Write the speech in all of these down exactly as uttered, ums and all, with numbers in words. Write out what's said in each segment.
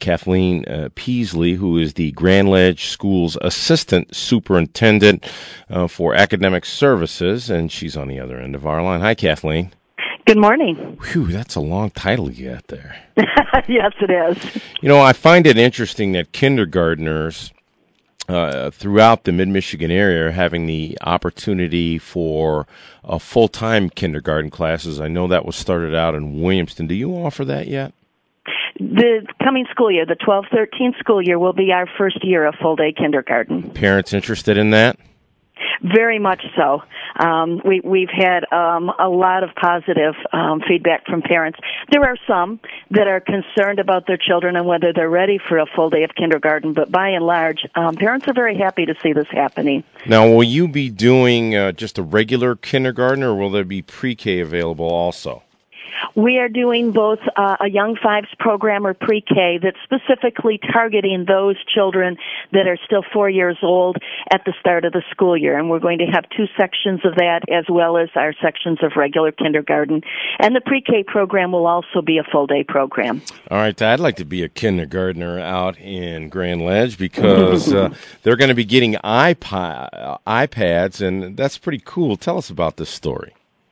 Kathleen uh, Peasley, who is the Grand Ledge School's Assistant Superintendent uh, for Academic Services, and she's on the other end of our line. Hi, Kathleen. Good morning. Whew, that's a long title you got there. Yes, it is. You know, I find it interesting that kindergartners uh, throughout the Mid-Michigan area are having the opportunity for uh, full-time kindergarten classes. I know that was started out in Williamston. Do you offer that yet? The coming school year, the twelve thirteen school year, will be our first year of full-day kindergarten. Parents interested in that? Very much so. Um, we, we've had um, a lot of positive um, feedback from parents. There are some that are concerned about their children and whether they're ready for a full day of kindergarten, but by and large, um, parents are very happy to see this happening. Now, will you be doing uh, just a regular kindergarten, or will there be pre-K available also? We are doing both uh, a Young Fives program or pre-K that's specifically targeting those children that are still four years old at the start of the school year. And we're going to have two sections of that as well as our sections of regular kindergarten. And the pre-K program will also be a full-day program. All right, I'd like to be a kindergartner out in Grand Ledge because uh, they're going to be getting iPod, uh, iPads, and that's pretty cool. Tell us about this story.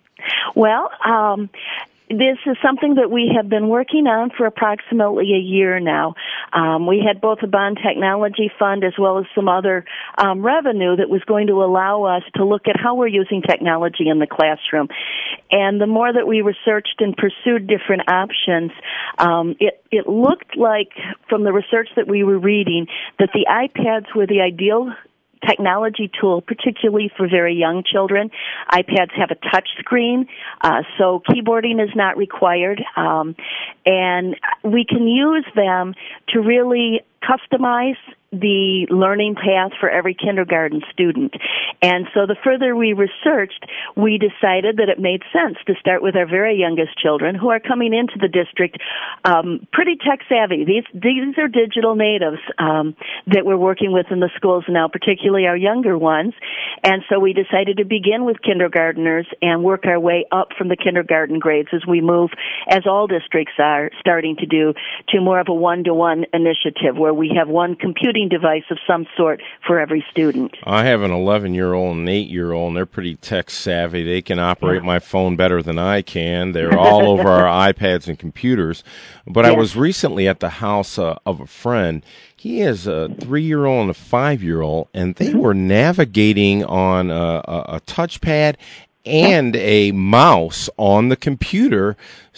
Well, um... this is something that we have been working on for approximately a year now. Um, we had both a bond technology fund as well as some other um, revenue that was going to allow us to look at how we're using technology in the classroom. And the more that we researched and pursued different options, um, it, it looked like from the research that we were reading that the iPads were the ideal technology tool, particularly for very young children. iPads have a touch screen, uh, so keyboarding is not required, um, and we can use them to really customize the learning path for every kindergarten student. And so the further we researched, we decided that it made sense to start with our very youngest children who are coming into the district um, pretty tech savvy. These these are digital natives um, that we're working with in the schools now, particularly our younger ones. And so we decided to begin with kindergartners and work our way up from the kindergarten grades as we move, as all districts are starting to do, to more of a one-to-one initiative where we have one computing device of some sort for every student. I have an eleven-year-old and an eight-year-old, and they're pretty tech-savvy. They can operate yeah. my phone better than I can. They're all over our iPads and computers. But yes. I was recently at the house uh, of a friend. He has a three-year-old and a five-year-old, and they were navigating on a, a, a touchpad and a mouse on the computer.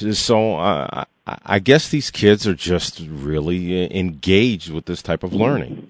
So uh, I guess these kids are just really engaged with this type of learning.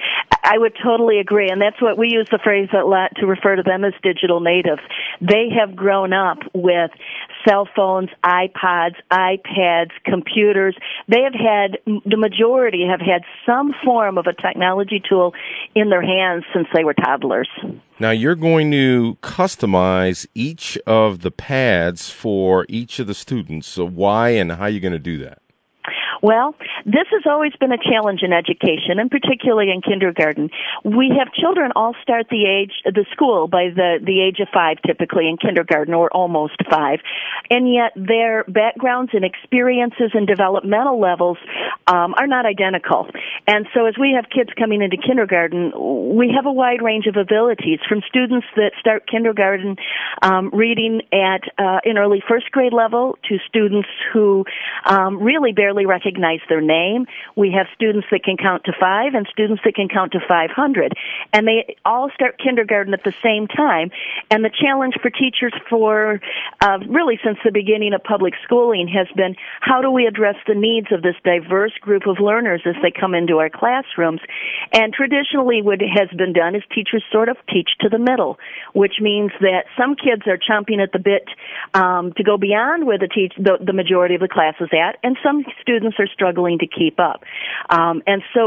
I would totally agree, and that's what we use the phrase a lot to refer to them as digital natives. They have grown up with cell phones, iPods, iPads, computers. They have had, the majority have had some form of a technology tool in their hands since they were toddlers. Now, you're going to customize each of the pads for each of the students. So why and how are you going to do that? Well, this has always been a challenge in education, and particularly in kindergarten. We have children all start the age, the school by the, the age of five, typically in kindergarten, or almost five. And yet their backgrounds and experiences and developmental levels um, are not identical. And so as we have kids coming into kindergarten, we have a wide range of abilities, from students that start kindergarten um, reading at uh, an early first grade level to students who um, really barely recognize recognize their name. We have students that can count to five and students that can count to five hundred. And they all start kindergarten at the same time. And the challenge for teachers for uh, really since the beginning of public schooling has been, how do we address the needs of this diverse group of learners as they come into our classrooms? And traditionally what has been done is teachers sort of teach to the middle, which means that some kids are chomping at the bit um, to go beyond where the, teach, the, the majority of the class is at, and some students are struggling to keep up. Um, and so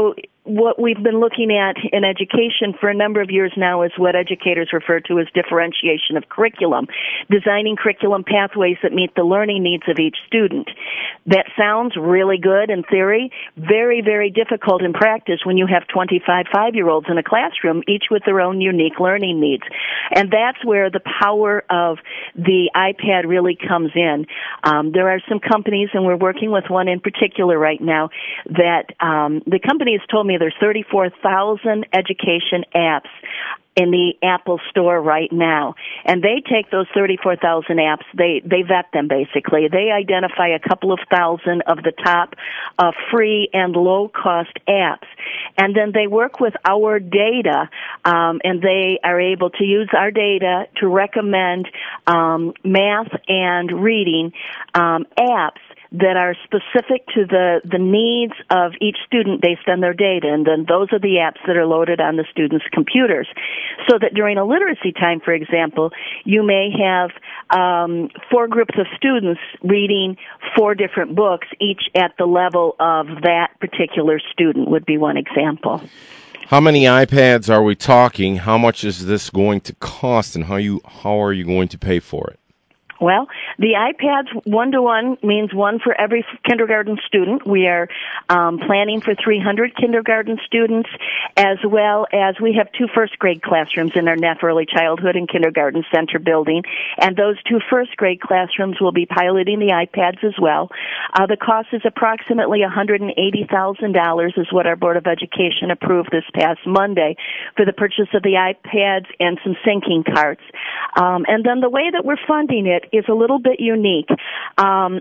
what we've been looking at in education for a number of years now is what educators refer to as differentiation of curriculum, designing curriculum pathways that meet the learning needs of each student. That sounds really good in theory, very, very difficult in practice when you have twenty-five five-year-olds in a classroom, each with their own unique learning needs. And that's where the power of the iPad really comes in. Um, there are some companies, and we're working with one in particular right now, that um, the company has told me there's thirty-four thousand education apps in the Apple Store right now. And they take those thirty-four thousand apps, they, they vet them basically. They identify a couple of thousand of the top uh, free and low-cost apps. And then they work with our data, um, and they are able to use our data to recommend um, math and reading um, apps that are specific to the, the needs of each student based on their data, and then those are the apps that are loaded on the students' computers. So that during a literacy time, for example, you may have um, four groups of students reading four different books, each at the level of that particular student would be one example. How many iPads are we talking? How much is this going to cost, and how you how are you going to pay for it? Well, the iPads one-to-one means one for every kindergarten student. We are um, planning for three hundred kindergarten students, as well as we have two first-grade classrooms in our Neff Early Childhood and Kindergarten Center building, and those two first-grade classrooms will be piloting the iPads as well. Uh, the cost is approximately one hundred eighty thousand dollars is what our Board of Education approved this past Monday for the purchase of the iPads and some sinking carts. Um, and then the way that we're funding it is a little bit unique. Um,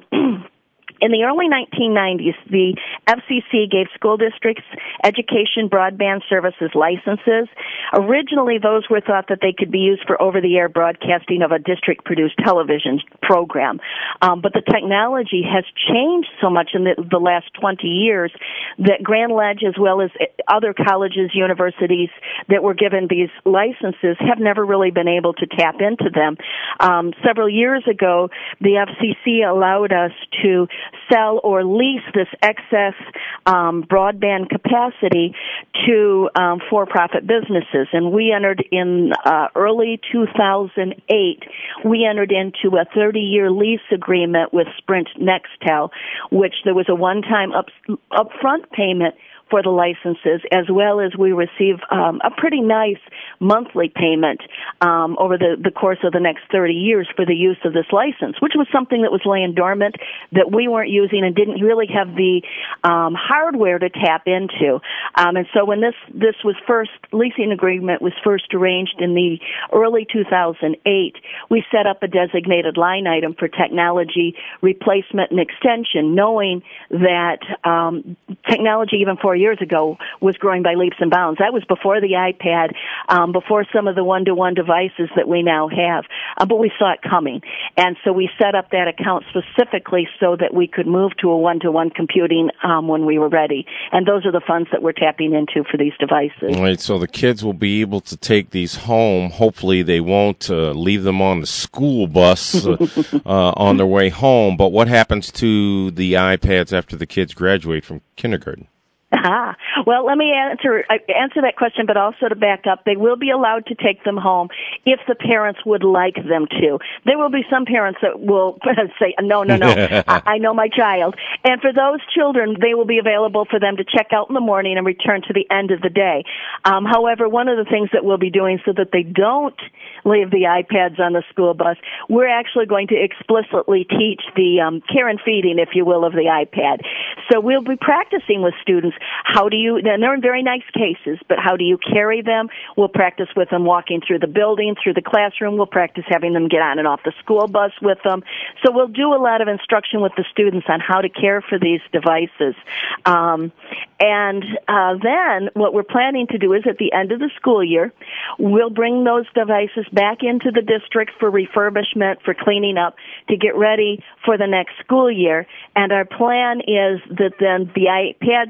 In the early nineteen nineties, the F C C gave school districts education broadband services licenses. Originally, those were thought that they could be used for over-the-air broadcasting of a district-produced television program. Um, but the technology has changed so much in the, the last twenty years that Grand Ledge, as well as other colleges, universities that were given these licenses, have never really been able to tap into them. Um, several years ago, the F C C allowed us to sell or lease this excess um, broadband capacity to um, for-profit businesses. And we entered in uh, early two thousand eight, we entered into a thirty-year lease agreement with Sprint Nextel, which there was a one-time up, upfront payment for the licenses, as well as we receive um, a pretty nice monthly payment um, over the, the course of the next thirty years for the use of this license, which was something that was laying dormant that we weren't using and didn't really have the um, hardware to tap into. Um, and so when this, this was first, leasing agreement was first arranged in the early two thousand eight, we set up a designated line item for technology replacement and extension, knowing that um, technology even four years ago was growing by leaps and bounds. That was before the iPad, um, before some of the one-to-one devices that we now have. Uh, but we saw it coming. And so we set up that account specifically so that we could move to a one-to-one computing um, when we were ready. And those are the funds that we're tapping into for these devices. All right, so the kids will be able to take these home. Hopefully they won't uh, leave them on the school bus uh, uh, on their way home. But what happens to the iPads after the kids graduate from kindergarten? Ah, well, let me answer uh, answer that question, but also to back up, they will be allowed to take them home if the parents would like them to. There will be some parents that will say, no, no, no, I, I know my child. And for those children, they will be available for them to check out in the morning and return to the end of the day. Um, however, one of the things that we'll be doing so that they don't leave the iPads on the school bus, we're actually going to explicitly teach the um, care and feeding, if you will, of the iPad. So we'll be practicing with students how do you, and they're in very nice cases, but how do you carry them? We'll practice with them walking through the building, through the classroom. We'll practice having them get on and off the school bus with them. So we'll do a lot of instruction with the students on how to care for these devices. Um, and uh, then what we're planning to do is at the end of the school year, we'll bring those devices back into the district for refurbishment, for cleaning up, to get ready for the next school year. And our plan is that then the iPads that we're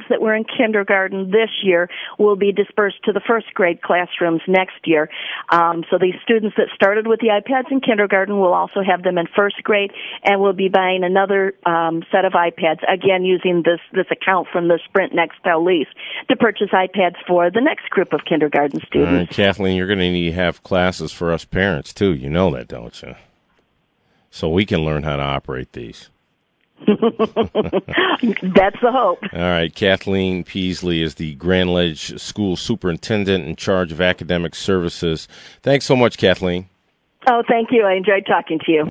in kindergarten this year will be dispersed to the first grade classrooms next year. Um, so these students that started with the iPads in kindergarten will also have them in first grade, and will be buying another um, set of iPads, again using this, this account from the Sprint Nextel lease to purchase iPads for the next group of kindergarten students. All right, Kathleen, you're going to need to have classes for us parents, too. You know that, don't you? So we can learn how to operate these. That's the hope. All right, Kathleen Peasley is the Grand Ledge School Superintendent in charge of academic services. Thanks so much, Kathleen. Oh, thank you. I enjoyed talking to you.